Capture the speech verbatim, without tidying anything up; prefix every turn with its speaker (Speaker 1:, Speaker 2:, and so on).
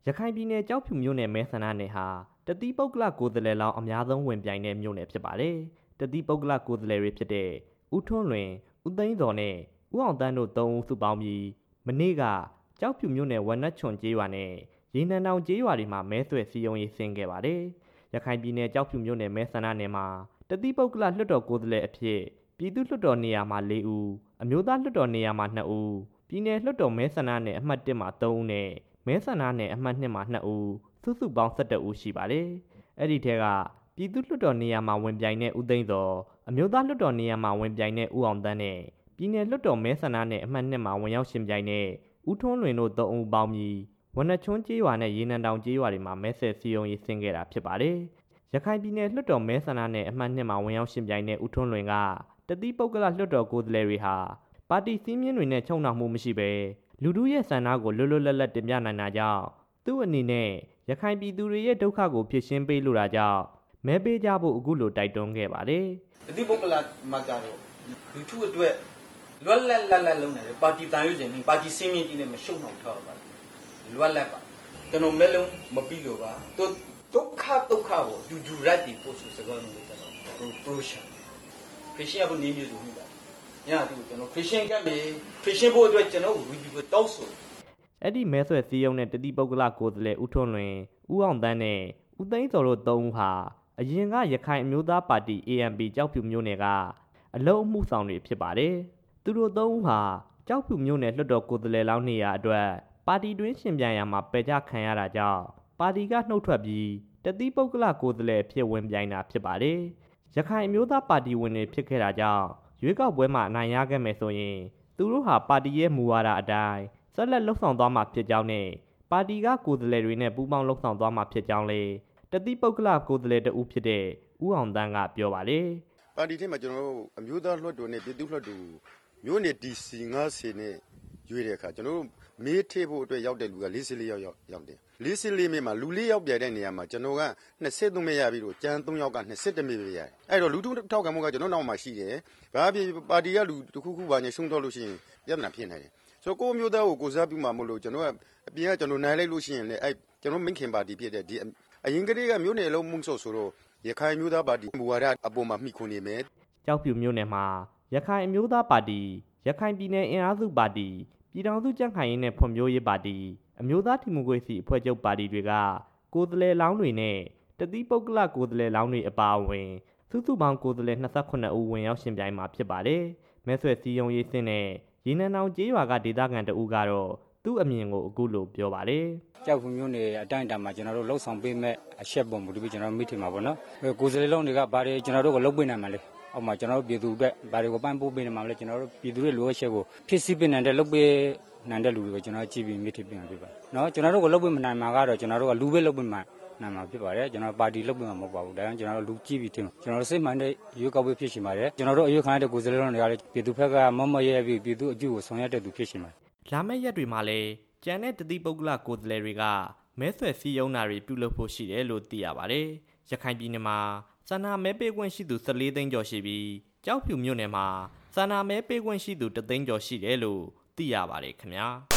Speaker 1: ရခိုင်ပြည်နယ်ကြောက်ဖြူမြို့နယ်မဲဆန္ဒနယ်ဟာတတိပုဂ္ဂလကိုယ်စားလှယ်လောင်းအများဆုံးဝင်ပြိုင်တဲ့မြို့နယ်ဖြစ်ပါတယ်။တတိပုဂ္ဂလကိုယ်စားလှယ်တွေဖြစ်တဲ့ဦးထွန်းလွင်၊ဦးသိန်းစော်နဲ့ဦးအောင်တန်းတို့သုံးဦးစုပေါင်းပြီးမနေ့ကကြောက်ဖြူမြို့နယ်ဝက်နက်ချွန်ကျေးရွာနဲ့ရေနံတောင်ကျေးရွာတွေမှာမဲဆွယ်စည်းရုံးရေးဆင်းခဲ့ပါတယ်။ရခိုင်ပြည်နယ်ကြောက်ဖြူမြို့နယ်မဲဆန္ဒနယ်မှာတတိပုဂ္ဂလလွှတ်တော်ကိုယ်စားလှယ်အဖြစ်ပြည်သူ့လွှတ်တော်နေရာမှာ၄ဦးအမျိုးသားလွှတ်တော်နေရာမှာ၂ဦးပြည်နယ်လွှတ်တော်မဲဆန္ဒနယ်အမှတ်၁မှာ၃ဦးနဲ့မဲဆန္ဒနယ်အမှတ်၂မှာ၂ဦးစုစုပေါင်း၁၁ဦးရှိပါတယ်။အဲ့ဒီထဲကပြည်သူ့လွှတ်တော်နေရာမှာဝင်ပြိုင်တဲ့ဦးသိန်းစောအမျိုးသားလွှတ်တော်နေရာမှာဝင်ပြိုင်တဲ့ဦးအောင်တန်းနဲ့ပြည်နယ်လွှတ်တော်မဲဆန္ဒနယ်အမှတ်၂မှာဝင်ရောက်ရှင်ပြိုင်တဲ့ဦးထွန်းလွင်တို့၃ဦးပေါင်းပြီးဝနက်ချွန်းကျေးရွာနဲ့ရေနံတောင်ကျေးရွာတွေမှာမဲဆယ်စည်းရုံးရေးဆင်းခဲ့တာဖြစ်ပါတယ်။ရခိုင်ပြည်နယ်လွှတ်တော်မဲဆန္ဒနယ်အမှတ်၂မှာဝင်ရောက်ရှင်ပြိုင်တဲ့ဦးထွန်းလွင်ကတတိပုဂ္ဂလလွှတ်တော်ကိုယ်စားလှယ်တွေဟာပါတီစည်းမျဉ်းတွေနဲ့ချုံနှောင်မှုမရှိဘဲလူထုရဲ့ဆန္ဒကိုလွတ်လွတ်လပ်လပ်တင်ပြနိုင်တာကြောင့်သူ့အနေနဲ့ရခိုင်ပြည်သူတွေရဲ့ဒုက္ခကိုဖြေရှင်းပေးလိုတာကြောင့်မဲပေးကြဖို့အခုလိုတိုက်တွန်းခဲ့ပါတယ်
Speaker 2: ။တတိပုဂ္ဂလမှာကြတော့လူထုအတွက်လွတ်လပ်လပ်လပ်လုံးနေတယ်ပါတီတန်ရွေးခြင်းနဲ့ပါတီစည်းမျဉ်းကြီးနဲ့မရှုံနှောင်ထားပါဘူးလွတ်လပ်ပါကျွန်တော်မဲလုံးမပြီးလို့ပါသူဒုက္ခဒုက္ခကိုယူယူရက်တီပို့ဆိုစကားလို့ကျွန်တော်ပရိုရှာခရစ်ယာန်ဘုနေမျိုးလို့ပါညတူကျွန်တော်ခရစ်ယာန်ကမေခရစ်ယာန်ဘုအတွက်ကျွန်တော်ဝီဒီယိုတောက်ဆို
Speaker 1: အဲ့ဒီမဲဆွယ်စည်းရုံးတဲ့တတိပုဂ္ဂလကိုယ်စားလှယ်ဦးထွန်းလွင်ဦးအောင်တန်းနဲ့ဦးသိန်းစော်တို့သုံးဦးဟာအရင်ကရခိုင်အမျိုးသားပါတီ A M P ကြောက်ဖြူမြို့နယ်ကအလုံးအမှုဆောင်တွေဖြစ်ပါတယ်။သူတို့သုံးဦးဟာကြောက်ဖြူမြို့နယ်လွှတ်တော်ကိုယ်စားလှယ်လောင်းနေရာအတွက်ပါတီတွင်းရှင်ပြိုင်ရာမှာပယ်ချခံရတာကြောင့်ပါတီကနှုတ်ထွက်ပြီးတတိပုဂ္ဂလကိုယ်စားလှယ်ဖြစ်ဝင်ပြိုင်တာဖြစ်ပါတယ်။ရခိုင်အမျိုးသားပါတီဝင်တွေဖြစ်ခဲ့တာကြောင့်ရွေးကောက်ပွဲမှာအနိုင်ရခဲ့မယ်ဆိုရင်သူတို့ဟာပါတီရဲ့မူဝါဒအတိုင်းဆက်လက်လှုပ်ဆောင်သွားမှာဖြစ်ကြောင်းနဲ့ပါတီကကိုယ်စားလှယ်တွေနဲ့ပူးပေါင်းလှုပ်ဆောင်သွားမှာဖြစ်ကြောင်းလေတတိပုဂ္ဂလကိုယ်စားလှယ်တဦးဖြစ်တဲ့ဦးအောင်တန်းကပြောပါတယ်
Speaker 3: ။ပါတီထဲမှာကျွန်တော်တို့အမျိုးသားလွှတ်တော်နဲ့ပြည်သူ့လွှတ်တော်မျိုးနယ် D C ၅၀နဲ့ရွေးတဲ့အခါကျွန်တော်တို့မေးထေဖို့အတွက်ရောက်တဲ့လူက၄၄ယောက်ရောက်ရောက်တယ်။၄၄မိမှာလူ၄ယောက်ပြတဲ့နေရာမှာကျွန်တော်က၂၃မိရပြီးတော့ကျန်၃ယောက်က၂၁မိပဲရတယ်။အဲ့တော့လူထုထောက်ခံမှုကကျွန်တော်နောက်မှာရှိတယ်။ဘာဖြစ်ပါတီကလူတစ်ခုခုပါညရှုံးတော့လို့ရှိရင်ပြဿနာဖြစ်နေတယ်။ဆိုတော့ကိုမျိုးသားကိုကိုစားပြုမှာမလို့ကျွန်တော်ကအပြင်ကကျွန်တော်နိုင်လိုက်လို့ရှိရင်လည်းအဲ့ကျွန်တော်မင်းခင်ပါတီဖြစ်တဲ့ဒီအရင်ကတည်းကမျိုးနယ်လုံးမှုဆိုဆိုတော့ရခိုင်မျိုးသားပါတီမူဝါဒအပေါ်မှာမှီခိုနေမယ်
Speaker 1: ။ကြောက်ဖြူမြို့နယ်မှာရခိုင်အမျိုးသားပါတီရခိုင်ပြည်နယ်အင်အားစုပါတီပြည်ထောင်စုကြံ့ခိုင်ရေးနဲ့ဖွံ့ဖြိုးရေးပါတီအမျိုးသားဒီမိုကရေစီအဖွဲ့ချုပ်ပါတီတွေကကိုယ်စားလှယ်လောင်းတွေနဲ့တတိပုဂ္ဂလကိုယ်စားလှယ်လောင်းတွေအပါအဝင်စုစုပေါင်းကိုယ်စားလှယ်၂၈ဦးဝင်ရောက်ရှင်ပြိုင်မှာဖြစ်ပါတယ်။မဲဆွယ်စည်းရုံးရေးစင်းနဲ့ရေနံတောင်ကျေးရွာကဒေသခံတအူးကတော့သူ့အမြင်ကိုအခုလိုပြောပါတယ်
Speaker 4: ။ကြောက်ဖြူမြို့နယ်အတိုင်းအတာမှာကျွန်တော်တို့လှုပ်ဆောင်ပေးမဲ့အချက်ပုံမူတပြီးကျွန်တော်မိထင်မှာပေါ့နော်။ကိုယ်စားလှယ်လောင်းတွေကဘာတွေကျွန်တော်တို့ကိုလှုပ်ပေးနိုင်မှာလဲ။အောက်မှာကျွန်တော်တို့ပြည်သူအတွက်ဘာတွေကိုပန်းပိုးပေးနေမှာလဲကျွန်တော်တို့ပြည်သူတွေလိုအပ်ချက်ကိုဖြစ်စည်းပေးနိုင်တဲ့လှုပ်ပေးနိုင်တဲ့လူတွေကိုကျွန်တော်ကြည့်ပြီးမိထင်ပြန်ပြပါ။နော်ကျွန်တော်တို့ကိုလှုပ်ပေးမနိုင်မှာကတော့ကျွန်တော်တို့ကလူပဲလှုပ်ပေးမှာနိုင်မှာဖြစ်ပါတယ်ကျွန်တော်ပါတီလှုပ်ပေးမှာမဟုတ်ပါဘူးဒါကြောင့်ကျွန်တော်တို့လူကြည့်ပြီးထင်ကျွန်တော်တို့စိတ်မှန်တဲ့ရွေးကောက်ပွဲဖြစ်ရှင်ပါတယ်ကျွန်တော်တို့အရွေးခံရတဲ့ကိုယ်စားလှယ်လောင်းတွေကလည်းပြည်သူဘက်ကမမရဲပြီးပြည်သူအကျိုးကိုဆောင်ရွက်တဲ့သူဖြစ်ရှင်ပါတယ်
Speaker 1: လာမယ့်ရက်တွေမှာလည်းကျန်တဲ့တတိပုဂ္ဂလကိုယ်စားလှယ်တွေကမဲဆွယ်စည်းရုံးတာတွေပြုလုပ်ဖို့ရှိတယ်လို့သိရပါတယ်ရခိုင်ပြည်နယ်မှာဆန္ဒမဲပေးခွင့်ရှိသူ၁၄သိန်းကျော်ရှိပြီးကြောက်ဖြူမြို့နယ်မှာဆန္ဒမဲပေးခွင့်ရှိသူ၁သိန်းကျော်ရှိတယ်လို့သိရပါတယ်ခင်ဗျာ